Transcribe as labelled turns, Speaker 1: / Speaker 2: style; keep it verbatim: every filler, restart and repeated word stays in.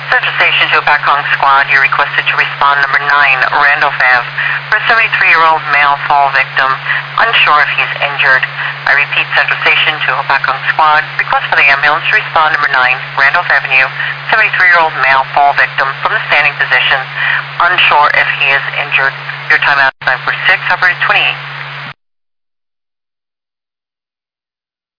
Speaker 1: Central Station to Pakong Squad, you're requested to respond number nine, Randolph Avenue, for a seventy-three-year-old male fall victim, unsure if he's injured. I repeat, Central Station to Pakong Squad, request for the ambulance to respond number nine, Randolph Avenue, seventy-three-year-old male fall victim from the standing position, unsure if he is injured. Your timeout is nine forty-six, operator twenty-eight.